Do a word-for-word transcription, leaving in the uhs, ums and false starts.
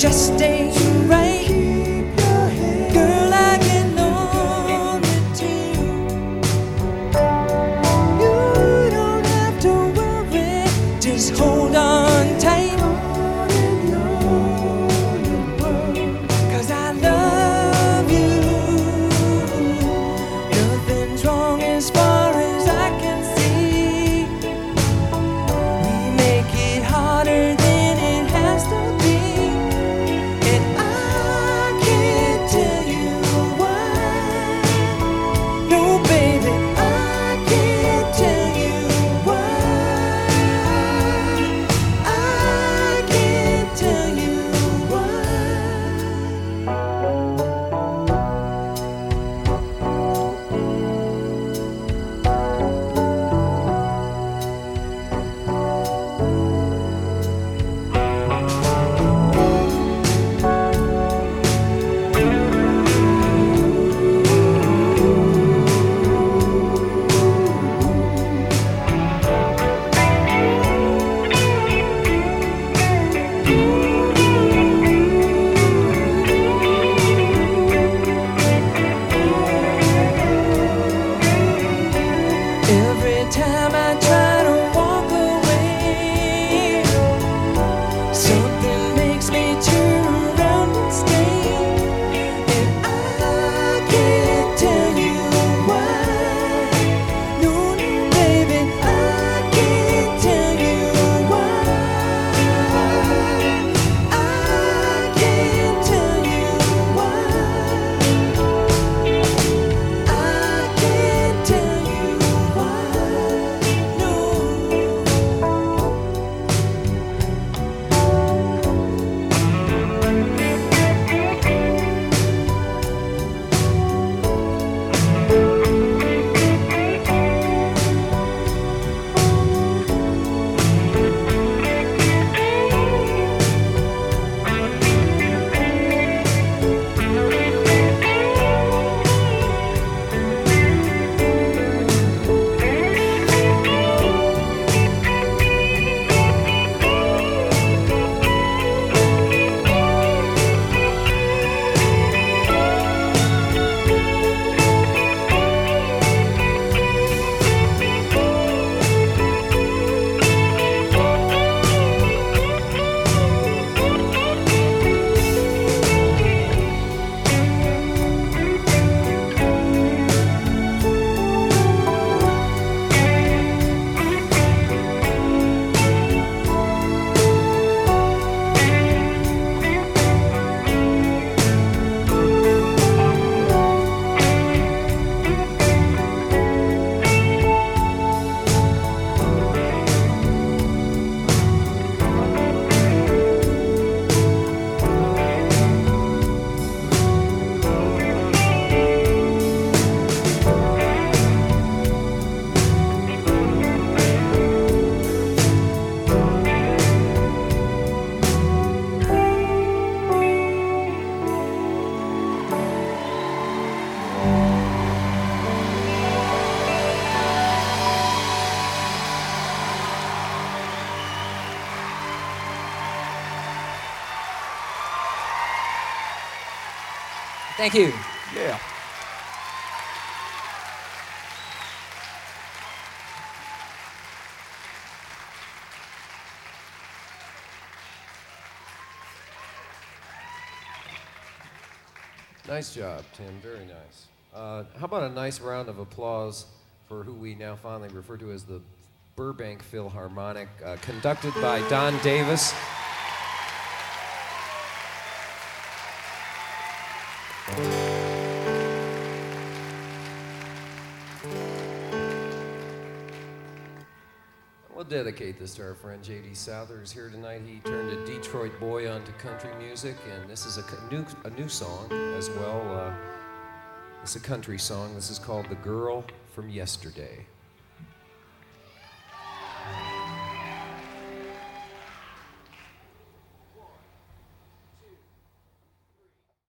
just ain't right. Girl, I can own it too. You don't have to worry, just hold on tight. Cause I love you. Nothing's wrong as far as I can see. We make it harder than it has to be. And I can't tell you why. No, baby, I can't tell you why. I can't tell you why. Every time I try to walk away, something makes me turn around and stay. And I can't tell you why. No, no, baby, I can't tell you why. I can't tell you why. I can't tell you why. No. Thank you. Yeah. Nice job, Tim. Very nice. Uh, how about a nice round of applause for who we now fondly refer to as the Burbank Philharmonic, uh, conducted by Don Davis. We'll dedicate this to our friend J D Souther, who's here tonight. He turned a Detroit boy onto country music, and this is a co- new, a new song as well. Uh, it's a country song. This is called The Girl from Yesterday.